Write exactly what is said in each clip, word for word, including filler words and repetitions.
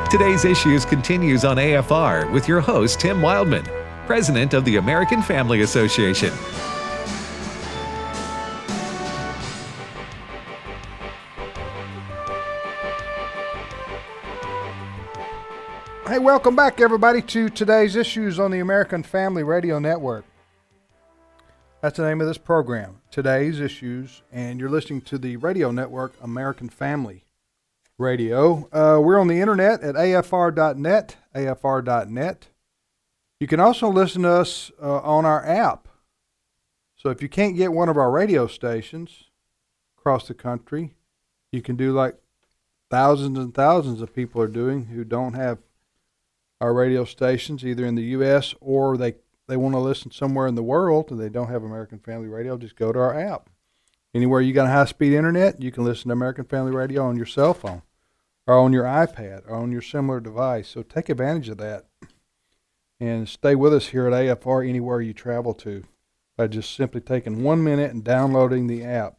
Today's Issues continues on A F R with your host, Tim Wildman, President of the American Family Association. Hey, welcome back, everybody, to Today's Issues on the American Family Radio Network. That's the name of this program, Today's Issues, and you're listening to the radio network American Family Radio. Uh, we're on the internet at A F R dot net, A F R dot net. You can also listen to us uh, on our app. So if you can't get one of our radio stations across the country, you can do like thousands and thousands of people are doing who don't have our radio stations, either in the U S or they, they want to listen somewhere in the world and they don't have American Family Radio. Just go to our app. Anywhere you got a high-speed internet, you can listen to American Family Radio on your cell phone or on your iPad or on your similar device. So take advantage of that and stay with us here at A F R anywhere you travel to by just simply taking one minute and downloading the app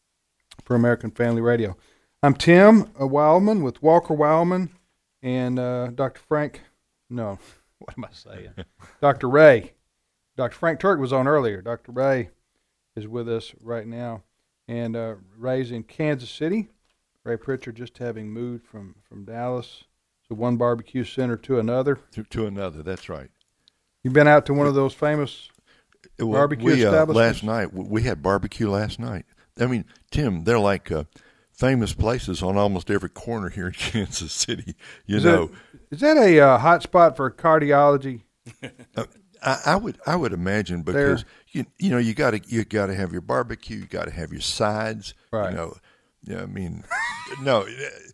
for American Family Radio. I'm Tim Wildman with Walker Wildman and uh, Doctor Frank, no, what am I saying? Doctor Ray. Doctor Frank Turk was on earlier. Doctor Ray is with us right now. And uh, Ray's in Kansas City. Ray Pritchard just having moved from, from Dallas, so one barbecue center to another. To, to another, that's right. You've been out to one of those famous well, barbecue we, uh, establishments? Last night, we had barbecue last night. I mean, Tim, they're like uh, famous places on almost every corner here in Kansas City. You is know, that, is that a uh, hot spot for cardiology? uh, I, I would, I would imagine because you, you know, you got to, you got to have your barbecue, you got to have your sides. Right. You know, yeah. I mean, no,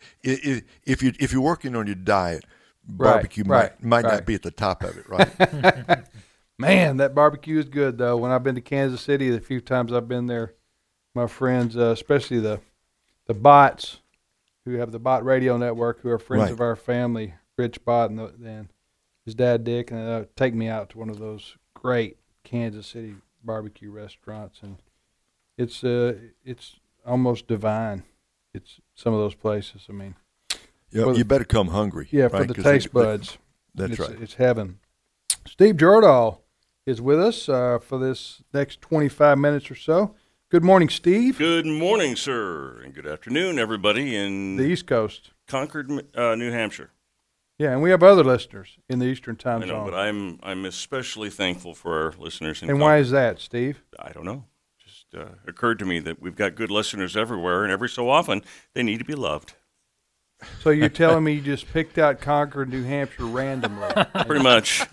if, if you if you're working on your diet, barbecue right, might might right. not be at the top of it, right? Man, that barbecue is good though. When I've been to Kansas City, the few times I've been there, my friends, uh, especially the the Bots, who have the Bot Radio Network, who are friends Right. of our family, Rich Bot and, the, and his dad Dick, and they'll take me out to one of those great Kansas City barbecue restaurants, and it's uh it's almost divine. It's some of those places. I mean, Yeah, for you the- better come hungry. yeah, right? for the 'Cause they- taste buds. That's it's, right. It's heaven. Steve Jordahl is with us uh, for this next twenty-five minutes or so. Good morning, Steve. Good morning, sir, and good afternoon, everybody in The East Coast. Concord, uh, New Hampshire. Yeah, and we have other listeners in the Eastern Time I know, Zone. but I'm I'm especially thankful for our listeners in and Concord. why is that, Steve? I don't know. Just uh, occurred to me that we've got good listeners everywhere, and every so often they need to be loved. So you're telling me you just picked out Concord, New Hampshire randomly? Pretty much.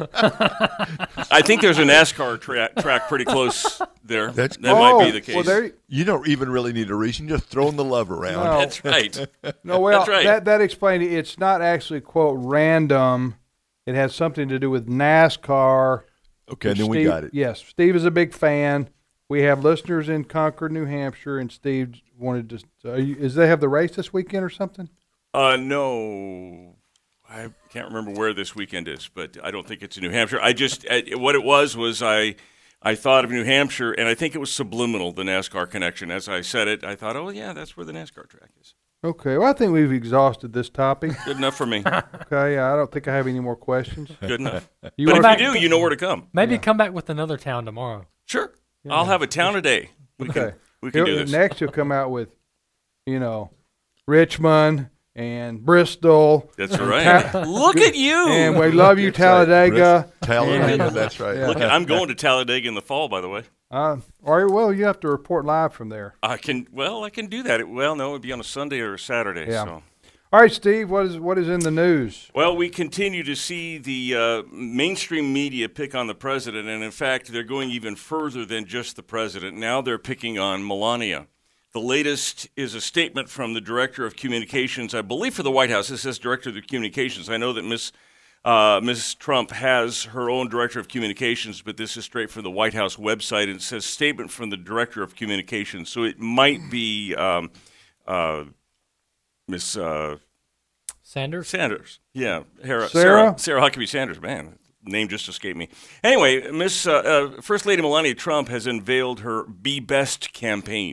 I think there's a NASCAR tra- track pretty close there. That's- that oh, might be the case. Well, there, You don't even really need a reason. Just throwing the love around. No. That's right. no, well, That's right. that that explained it. It's not actually quote random. It has something to do with NASCAR. Okay, which then we Steve- got it. Yes, Steve is a big fan. We have listeners in Concord, New Hampshire, and Steve wanted to. Are you, is they have the race this weekend or something? Uh, no, I can't remember where this weekend is, but I don't think it's in New Hampshire. I just uh, what it was was I I thought of New Hampshire, and I think it was subliminal, the NASCAR connection. As I said it, I thought, oh yeah, that's where the NASCAR track is. Okay, well, I think we've exhausted this topic. Good enough for me. Okay, I don't think I have any more questions. Good enough. You But want if you do, you know where to come. Maybe come back with another town tomorrow. Sure, I'll have a town a day. We okay? can we can do He'll- this. Next, he'll come out with, you know, Richmond and Bristol. That's right. Look at you. And we love you, Bristol, Talladega. Talladega, And- that's right. Yeah. Look, I'm going to Talladega in the fall, by the way. Uh, or well, you have to report live from there. I can. Well, I can do that. It, well, no, it'd be on a Sunday or a Saturday. Yeah. So. All right, Steve, what is what is in the news? Well, we continue to see the uh, mainstream media pick on the president, and in fact, they're going even further than just the president. Now they're picking on Melania. The latest is a statement from the director of communications, I believe, for the White House. It says director of communications. I know that Miss uh, Miss Trump has her own director of communications, but this is straight from the White House website, and it says statement from the director of communications. So it might be um, uh, Miss Uh, Sanders? Sanders, yeah, Sarah, Sarah? Sarah, Sarah Huckabee Sanders. Man, name just escaped me. Anyway, Miss uh, uh, First Lady Melania Trump has unveiled her Be Best campaign.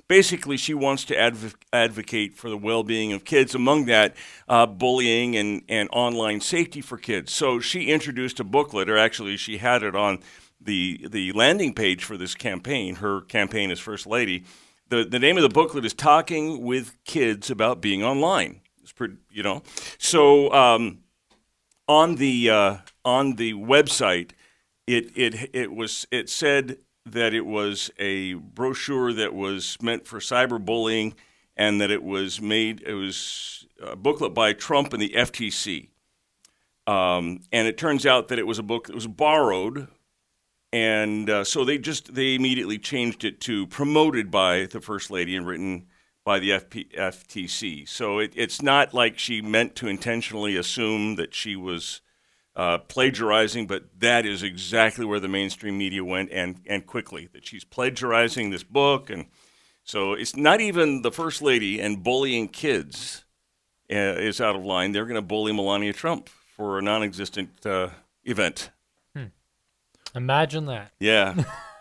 basically she wants to adv- advocate for the well-being of kids, among that uh, bullying and, and online safety for kids. So she introduced a booklet, or actually she had it on the the landing page for this campaign, her campaign as First Lady. The the name of the booklet is Talking with Kids About Being Online. It's pretty, you know. So um, on the uh, on the website, it it it was it said that it was a brochure that was meant for cyberbullying, and that it was made it was a booklet by Trump and the F T C. Um, and it turns out that it was a book that was borrowed. And uh, so they just they immediately changed it to promoted by the First Lady and written by the F P, F T C. So it, it's not like she meant to intentionally assume that she was uh, plagiarizing, but that is exactly where the mainstream media went, and, and quickly, that she's plagiarizing this book. And so it's not even the First Lady and bullying kids uh, is out of line. They're going to bully Melania Trump for a non-existent uh, event. Imagine that. Yeah.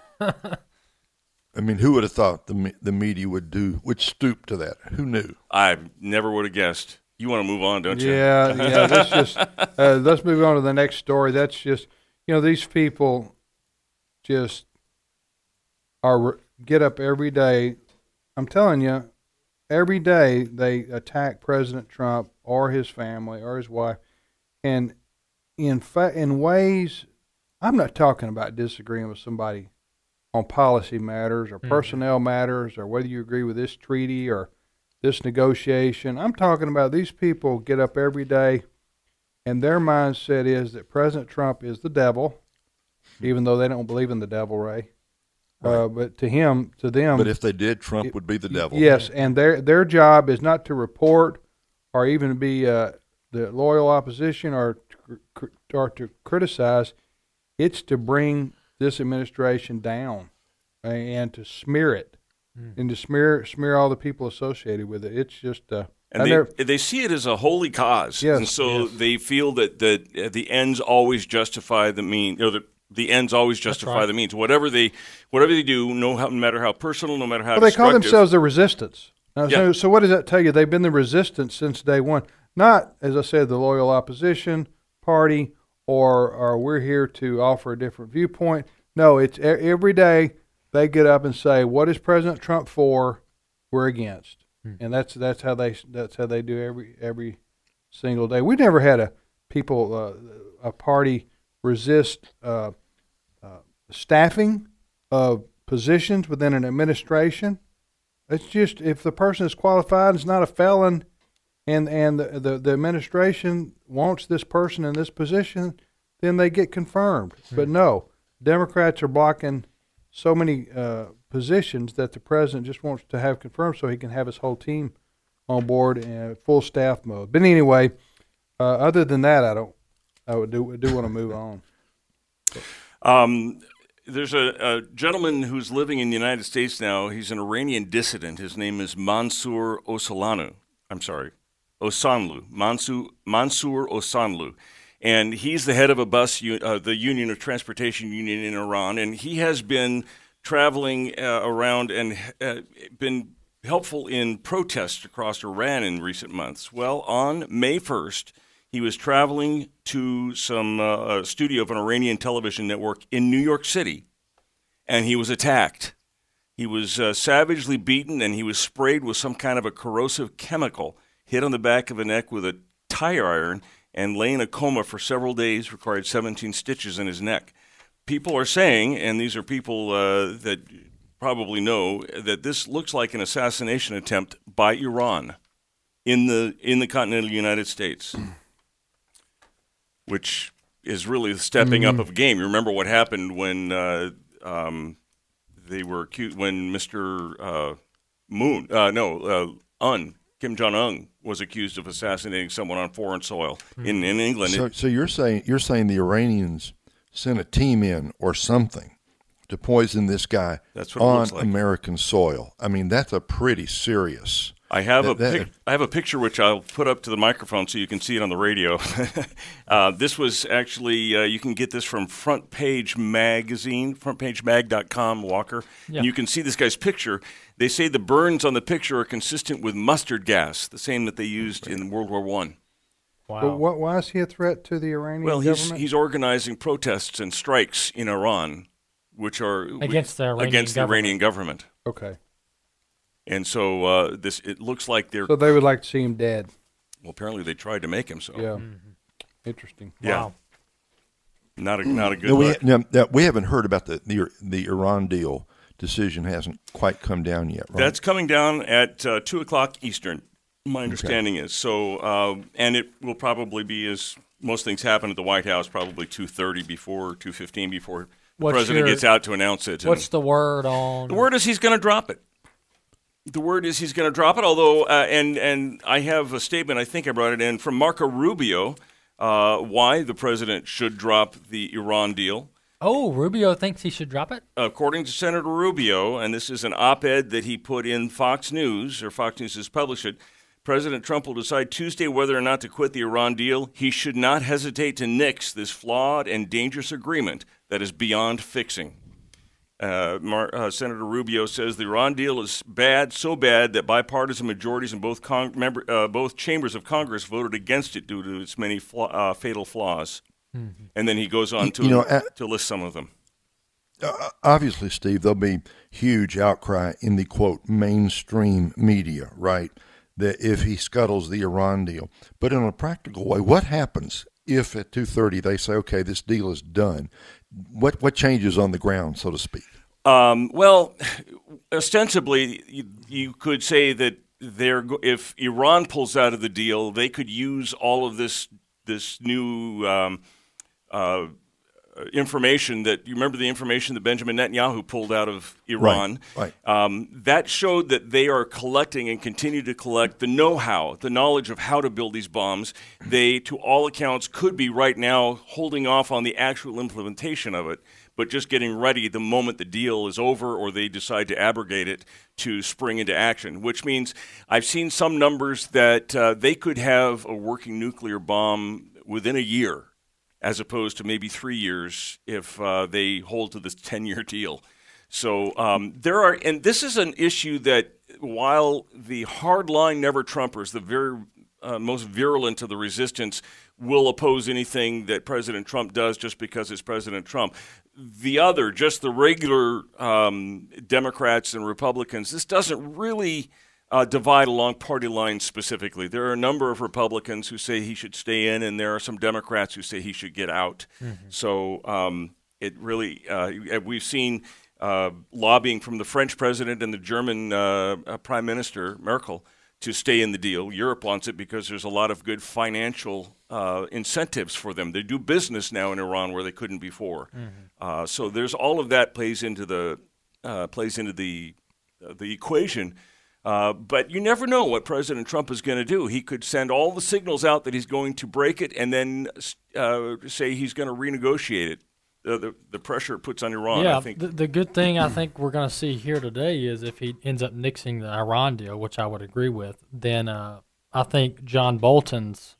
I mean, who would have thought the me- the media would do would stoop to that? Who knew? I never would have guessed. You want to move on, don't you? Yeah, yeah. Let's just uh, let's move on to the next story. That's just, you know, these people just are get up every day. I'm telling you, every day they attack President Trump or his family or his wife, and in fa- in ways. I'm not talking about disagreeing with somebody on policy matters or personnel mm-hmm. matters or whether you agree with this treaty or this negotiation. I'm talking about these people get up every day and their mindset is that President Trump is the devil, even though they don't believe in the devil, Ray. Right. Uh, but to him, to them. But if they did, Trump it, would be the devil. Yes, and their their job is not to report or even be uh, the loyal opposition or to, or to criticize. It's to bring this administration down and to smear it mm. and to smear smear all the people associated with it. It's just uh, and they they see it as a holy cause, yes, and so yes. they feel that that the ends always justify the means. You know, the the ends always justify right. the means. Whatever they whatever they do, no, no matter how personal, no matter how. Well, they call themselves the resistance. Now, yeah. so, so what does that tell you? They've been the resistance since day one. Not, as I said, the loyal opposition party. Or, or we're here to offer a different viewpoint. No, it's every day they get up and say, "What is President Trump for? We're against," hmm. and that's that's how they that's how they do every every single day. We never had a people uh, a party resist uh, uh, staffing of positions within an administration. It's just if the person is qualified and is not a felon. And and the, the, the administration wants this person in this position, then they get confirmed. Mm-hmm. But no, Democrats are blocking so many uh, positions that the president just wants to have confirmed so he can have his whole team on board in full staff mode. But anyway, uh, other than that, I don't. I would do do want to move on. Um, there's a, a gentleman who's living in the United States now. He's an Iranian dissident. His name is Mansour Osalanu. I'm sorry. Osanlu, Mansour, Mansour Osanlu, and he's the head of a bus, uh, the Union of Transportation Union in Iran, and he has been traveling uh, around and uh, been helpful in protests across Iran in recent months. Well, on May first, he was traveling to some uh, a studio of an Iranian television network in New York City, and he was attacked. He was uh, savagely beaten, and he was sprayed with some kind of a corrosive chemical, hit on the back of the neck with a tire iron, and lay in a coma for several days, required seventeen stitches in his neck. People are saying, and these are people uh, that probably know, that this looks like an assassination attempt by Iran in the in the continental United States, which is really stepping mm-hmm. up of a game. You remember what happened when uh, um, they were accused, when Mister Uh, Moon, uh, no, uh, Un, Kim Jong-un was accused of assassinating someone on foreign soil mm-hmm. in, in England. So, so you're saying you're saying the Iranians sent a team in or something to poison this guy that's what it on looks like. American soil. I mean, that's a pretty serious. I have that, a that, pic- I have a picture which I'll put up to the microphone so you can see it on the radio. uh, this was actually uh, you can get this from Front Page Magazine, front page mag dot com, Walker. Yeah. And you can see this guy's picture. They say the burns on the picture are consistent with mustard gas, the same that they used in World War One. Wow. But what, why is he a threat to the Iranian Well, he's government? he's organizing protests and strikes in Iran, which are Against the Iranian against the government. Iranian government. Okay. And so uh, this it looks like they're So they would like to see him dead. well. Apparently, they tried to make him so. Yeah. Interesting. Yeah. Wow. Not a not a good No, we, look. no, no, we haven't heard about the, the the Iran deal. Decision hasn't quite come down yet, right? That's coming down at uh, two o'clock Eastern. My understanding is so, uh, and it will probably be as most things happen at the White House, probably two thirty before two fifteen before the What's president your- gets out to announce it. What's And the word on? the word is he's going to drop it. The word is he's going to drop it. Although, uh, and and I have a statement. I think I brought it in from Marco Rubio. Uh, why the president should drop the Iran deal. Oh, Rubio thinks he should drop it? According to Senator Rubio, and this is an op-ed that he put in Fox News, or Fox News has published it, President Trump will decide Tuesday whether or not to quit the Iran deal. He should not hesitate to nix this flawed and dangerous agreement that is beyond fixing. Uh, Mar- uh, Senator Rubio says the Iran deal is bad, so bad that bipartisan majorities in both con- member, uh, both chambers of Congress voted against it due to its many flaw- uh, fatal flaws. Mm-hmm. And then he goes on to You know, uh, to list some of them. Uh, obviously, Steve, there'll be huge outcry in the, quote, mainstream media, right, that if he scuttles the Iran deal. But in a practical way, what happens if at two thirty they say, okay, this deal is done? What what changes on the ground, so to speak? Um, well, ostensibly, you, you could say that they're go- if Iran pulls out of the deal, they could use all of this this new um, uh, information that you remember the information that Benjamin Netanyahu pulled out of Iran. Right, right. Um, that showed that they are collecting and continue to collect the know-how, the knowledge of how to build these bombs. They, to all accounts, could be right now holding off on the actual implementation of it, but just getting ready the moment the deal is over or they decide to abrogate it to spring into action, which means I've seen some numbers that uh, they could have a working nuclear bomb within a year, as opposed to maybe three years if uh, they hold to this ten-year deal. So um, there are, and this is an issue that while the hardline never-Trumpers, the very uh, most virulent of the resistance, will oppose anything that President Trump does just because it's President Trump, the other, just the regular um, Democrats and Republicans, this doesn't really uh, divide along party lines specifically. There are a number of Republicans who say he should stay in, and there are some Democrats who say he should get out. Mm-hmm. So um, it really, uh, we've seen uh, lobbying from the French president and the German uh, uh, Prime Minister, Merkel, to stay in the deal. Europe wants it because there's a lot of good financial uh, incentives for them. They do business now in Iran where they couldn't before. Mm-hmm. Uh, so there's all of that plays into the uh, plays into the uh, the equation. Uh, but you never know what President Trump is going to do. He could send all the signals out that he's going to break it, and then uh, say he's going to renegotiate it. Uh, the the pressure it puts on Iran. Yeah, I think. The, the good thing I think we're going to see here today is if he ends up nixing the Iran deal, which I would agree with, then uh, I think John Bolton's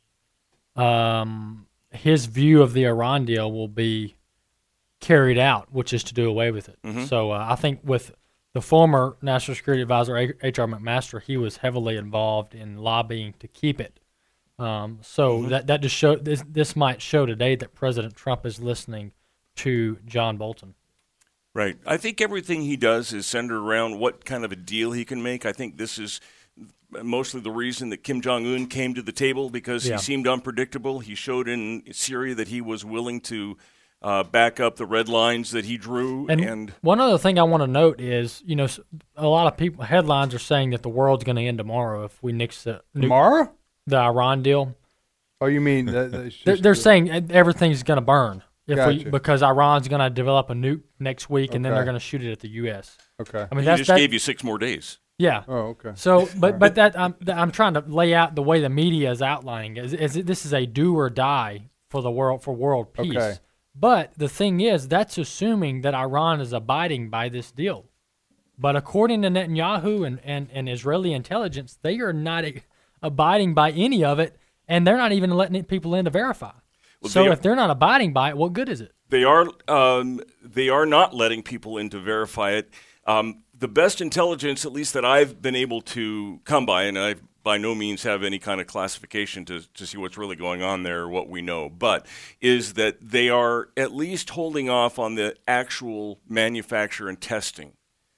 um, his view of the Iran deal will be carried out, which is to do away with it. Mm-hmm. So uh, I think with the former National Security Advisor H R McMaster, he was heavily involved in lobbying to keep it. Um, so mm-hmm. that that just show this this might show today that President Trump is listening to John Bolton. Right. I think everything he does is centered around what kind of a deal he can make. I think this is mostly the reason that Kim Jong-un came to the table, because yeah. he seemed unpredictable. He showed in Syria that he was willing to uh, back up the red lines that he drew. And, and one other thing I want to note is, you know, a lot of people, headlines are saying that the world's going to end tomorrow if we nix the, tomorrow? the Iran deal. Oh, you mean that, that's they're, they're saying everything's going to burn. If gotcha. we, because Iran's going to develop a nuke next week, okay. and then they're going to shoot it at the U S. Okay. I mean, he that's, just that, gave you six more days. Yeah. Oh, okay. So, but but that I'm I'm trying to lay out the way the media is outlining is, is it, this is a do or die for the world for world peace. Okay. But the thing is, that's assuming that Iran is abiding by this deal. But according to Netanyahu and, and, and Israeli intelligence, they are not a, abiding by any of it, and they're not even letting people in to verify. Well, so they are, if they're not abiding by it, what good is it? They are um, they are not letting people in to verify it. Um, the best intelligence, at least that I've been able to come by, and I by no means have any kind of classification to, to see what's really going on there or what we know, but is that they are at least holding off on the actual manufacture and testing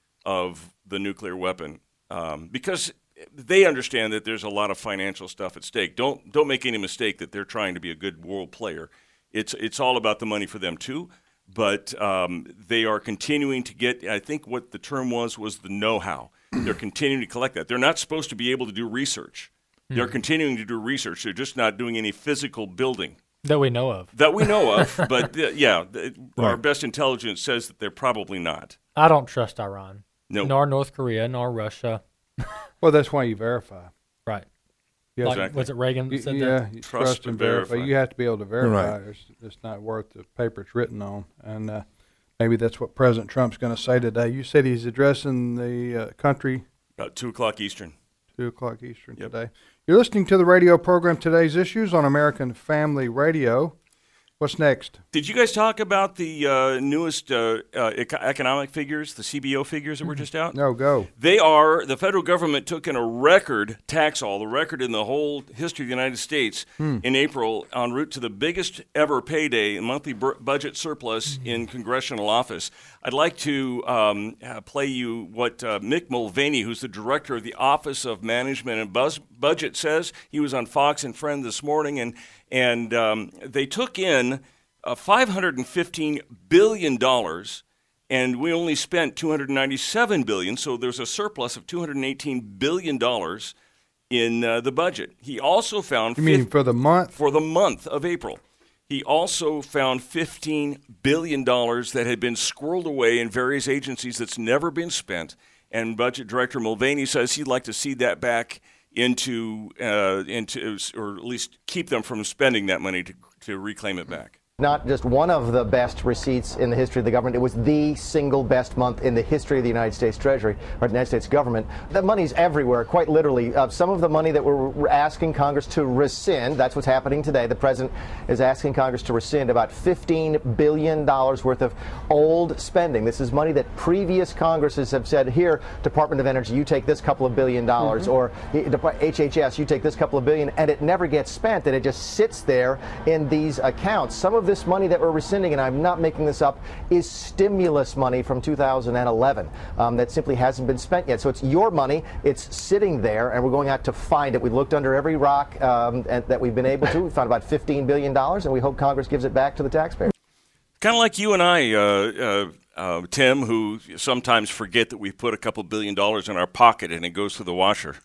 of the nuclear weapon um, because they understand that there's a lot of financial stuff at stake. Don't don't make any mistake that they're trying to be a good world player. It's it's all about the money for them too, but um, they are continuing to get, I think what the term was, was the know-how. They're continuing to collect that. They're not supposed to be able to do research. Mm-hmm. They're continuing to do research. They're just not doing any physical building. That we know of. That we know of, but uh, yeah, th- Right. our best intelligence says that they're probably not. I don't trust Iran. No. Nor North Korea, nor Russia. Well, that's why you verify. Right. Yes. Like, Exactly. was it Reagan that You- said yeah, that? you Trust trust, and and verify. verify. You have to be able to verify. Right. It's, it's not worth the paper it's written on. And uh, maybe that's what President Trump's going to say today. You said he's addressing the uh, country About two o'clock Eastern. two o'clock Eastern Yep. today. You're listening to the radio program Today's Issues on American Family Radio. What's next? Did you guys talk about the uh, newest uh, uh, eco- economic figures, the C B O figures that were just out? No, go. They are, the federal government took in a record tax haul, the record in the whole history of the United States Hmm. in April, en route to the biggest ever payday, monthly bur- budget surplus in congressional office. I'd like to um, uh, play you what uh, Mick Mulvaney, who's the director of the Office of Management and Buzz- Budget, says. He was on Fox and Friend this morning, and and um, they took in uh, five hundred fifteen billion dollars, and we only spent two hundred ninety-seven billion dollars, so there's a surplus of two hundred eighteen billion dollars in uh, the budget. He also found You mean fif- for the month? for the month of April. He also found fifteen billion dollars that had been squirreled away in various agencies that's never been spent, and Budget Director Mulvaney says he'd like to see that back into, uh, into or at least keep them from spending that money to, to reclaim it back. Not just one of the best receipts in the history of the government, it was the single best month in the history of the United States Treasury, or the United States government. The money's everywhere, quite literally. Uh, some of the money that we're asking Congress to rescind, that's what's happening today. The president is asking Congress to rescind about fifteen billion dollars worth of old spending. This is money that previous Congresses have said, here, Department of Energy, you take this couple of billion dollars, mm-hmm. or H H S, you take this couple of billion, and it never gets spent, and it just sits there in these accounts. Some of this money that we're rescinding, and I'm not making this up, is stimulus money from two thousand eleven um, that simply hasn't been spent yet. So it's your money, it's sitting there, and we're going out to find it. We looked under every rock um, and, that we've been able to. We found about fifteen billion dollars, and we hope Congress gives it back to the taxpayer. Kind of like you and I, uh, uh, uh, Tim, who sometimes forget that we've put a couple billion dollars in our pocket and it goes through the washer.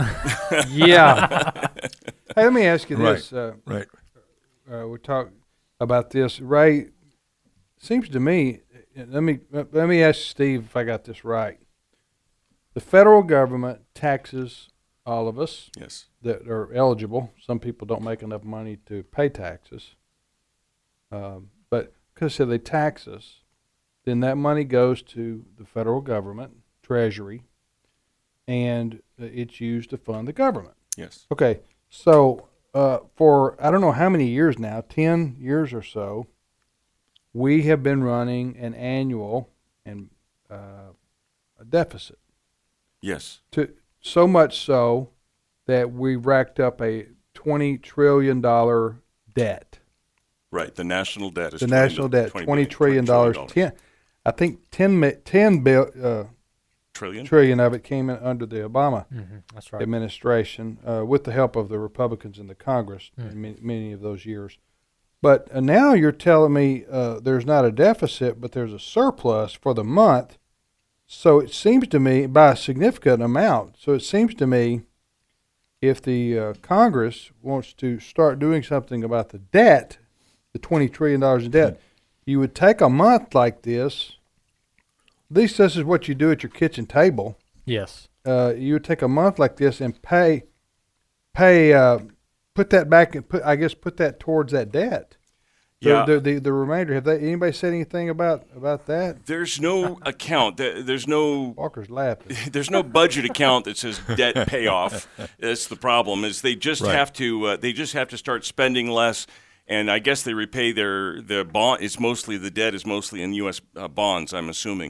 Yeah. Hey, let me ask you Right. this. Uh, Right. uh, we talked about this. Ray, seems to me, let me let me ask Steve if I got this right. The federal government taxes all of us Yes. that are eligible. Some people don't make enough money to pay taxes. Um, but because they tax us, then that money goes to the federal government, Treasury, and it's used to fund the government. Yes. Okay, so uh, for I don't know how many years now, ten years or so, we have been running an annual and uh, a deficit. Yes. To so much so that we racked up a twenty trillion dollar debt. Right. The national debt is The twenty national debt, twenty twenty trillion dollars. Ten, I think ten, mi- ten bill, uh, Trillion. trillion of it came in under the Obama Mm-hmm. That's right. administration, uh, with the help of the Republicans in the Congress Mm. in many, many of those years. But uh, now you're telling me uh, there's not a deficit, but there's a surplus for the month. So it seems to me, by a significant amount, so it seems to me if the uh, Congress wants to start doing something about the debt, the twenty trillion dollars in debt, you would take a month like this. At least this is what you do at your kitchen table. Yes. Uh, you would take a month like this and pay, pay, uh, put that back and put, I guess, put that towards that debt. So Yeah. The, the the remainder. Have they anybody said anything about about that? There's no account. There- There's no. Walker's laughing. There's no budget account that says debt payoff. That's the problem. Is they just Right. have to. Uh, they just have to start spending less. And I guess they repay their the bond. It's mostly the debt is mostly in U S uh, bonds. I'm assuming.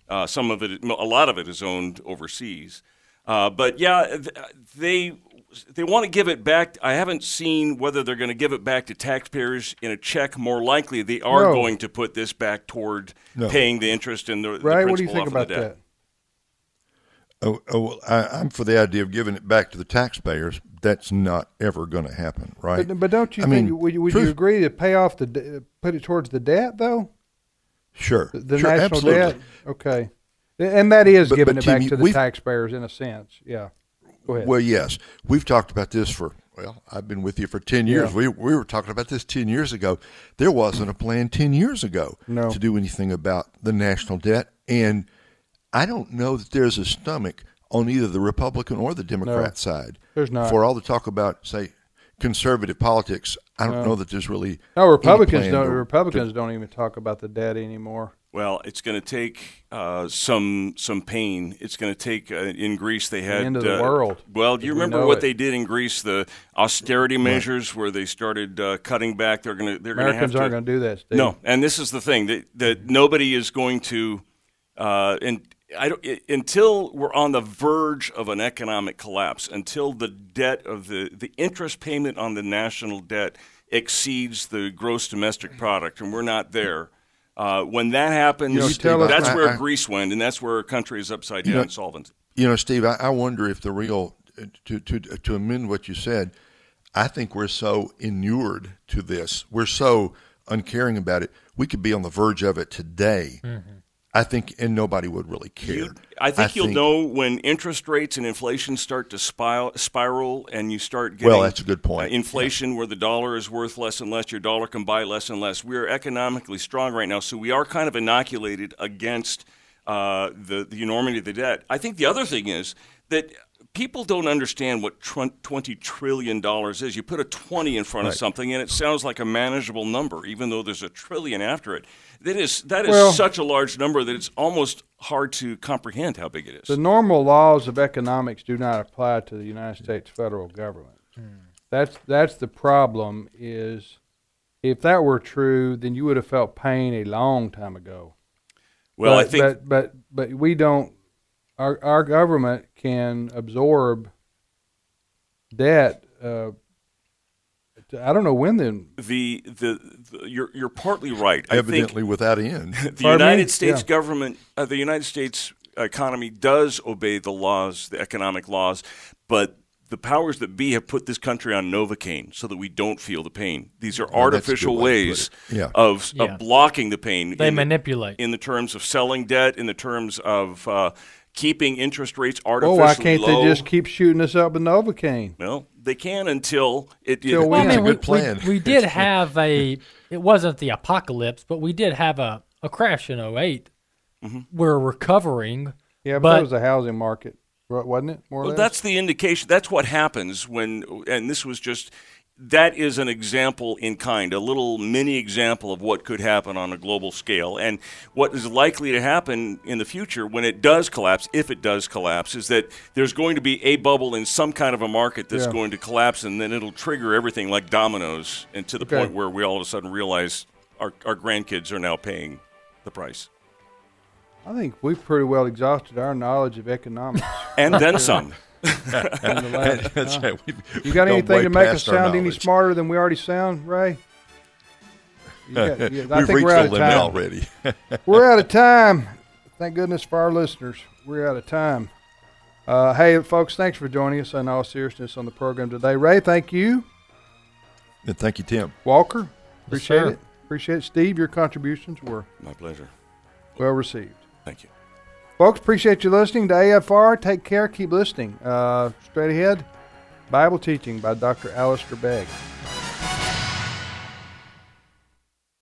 Uh, some of it, a lot of it, is owned overseas. Uh, but yeah, they they want to give it back. I haven't seen whether they're going to give it back to taxpayers in a check. More likely, they are No. going to put this back toward No. paying the interest and the, the Right? principal What do you think off about of the debt. that? Oh, oh well, I, I'm for the idea of giving it back to the taxpayers. That's not ever going to happen, right? But, but don't you I think? mean, would, would truth- you agree to pay off the de- put it towards the debt though? Sure, The, the sure, national absolutely. debt. Okay, and that is But- giving but, it back Tim, to the we've- taxpayers in a sense. Yeah. Go ahead. Well, yes, we've talked about this for. Well, I've been with you for ten years. Yeah. We we were talking about this ten years ago. There wasn't a plan ten years ago No. to do anything about the national debt, and I don't know that there's a stomach on either the Republican or the Democrat No, side. there's not. For all the talk about, say, conservative politics, I don't No. know that there's really No, Republicans any plan don't. to- Republicans don't even talk about the debt anymore. Well, it's going to take uh, some some pain. It's going to take uh, in Greece they had end of the uh, world, Well, do you as we remember know what it. they did in Greece? The austerity measures where they started uh, cutting back. They're going to they're going to have Americans to. aren't going to do that, Steve. No, and this is the thing that that nobody is going to, uh, and I don't i- until we're on the verge of an economic collapse, until the debt of the the interest payment on the national debt exceeds the gross domestic product, and we're not there. Uh, when that happens, You know, tell us- that's I- where I- Greece went, and that's where our country is upside down, know- insolvent. You know, Steve, I, I wonder if the real to to to amend what you said. I think we're so inured to this. We're so uncaring about it. We could be on the verge of it today. I think, and nobody would really care. You, I think you'll know when interest rates and inflation start to spiral, spiral and you start getting Well, that's a good point. uh, inflation where the dollar is worth less and less, your dollar can buy less and less. We are economically strong right now, so we are kind of inoculated against uh, the, the enormity of the debt. I think the other thing is that people don't understand what twenty trillion dollars is. You put a twenty in front of Right. something, and it sounds like a manageable number, even though there's a trillion after it. That is that is Well- such a large number that it's almost hard to comprehend how big it is. The normal laws of economics do not apply to the United States federal government. That's that's the problem. Is if that were true, then you would have felt pain a long time ago. well, but, I think but, but but we don't. Our our government can absorb debt. Uh, I don't know when then. the, the the you're you're partly right. I Evidently, without end. think the Pardon me? United States Yeah. government, uh, the United States economy does obey the laws, the economic laws, but the powers that be have put this country on Novocaine so that we don't feel the pain. These are that's a good artificial way to put ways it. Yeah. of, Yeah. of blocking the pain. They in the- manipulate. in the terms of selling debt, in the terms of uh, keeping interest rates Oh, artificially why can't low. they just keep shooting us up with Novocaine? Well, they can until it. Till it when? That's a we, good plan. We, we did have a. It wasn't the apocalypse, but we did have a, a crash in oh eight. Mm-hmm. We're recovering. Yeah, but, But- that was the housing market, wa- wasn't it? More or Well, less. that's the indication. That's what happens when, and this was just, that is an example in kind, a little mini example of what could happen on a global scale. And what is likely to happen in the future when it does collapse, if it does collapse, is that there's going to be a bubble in some kind of a market that's Yeah. going to collapse, and then it'll trigger everything like dominoes, and to the Okay. point where we all of a sudden realize our, our grandkids are now paying the price. I think we've pretty well exhausted our knowledge of economics. And then some. in the last- That's huh? right. We've You got gone anything way to make us past our sound any knowledge. smarter than we already sound, Ray? You got- yeah, I We've think reached we're out the of limit time. already. We're out of time. Thank goodness for our listeners. We're out of time. Uh, hey, folks, thanks for joining us in all seriousness on the program today. Ray, thank you. And thank you, Tim. Walker, appreciate sir. it. Appreciate it. Steve, your contributions were My pleasure. well received. Thank you. Folks, appreciate you listening to A F R. Take care. Keep listening. Uh, straight ahead, Bible teaching by Doctor Alistair Begg.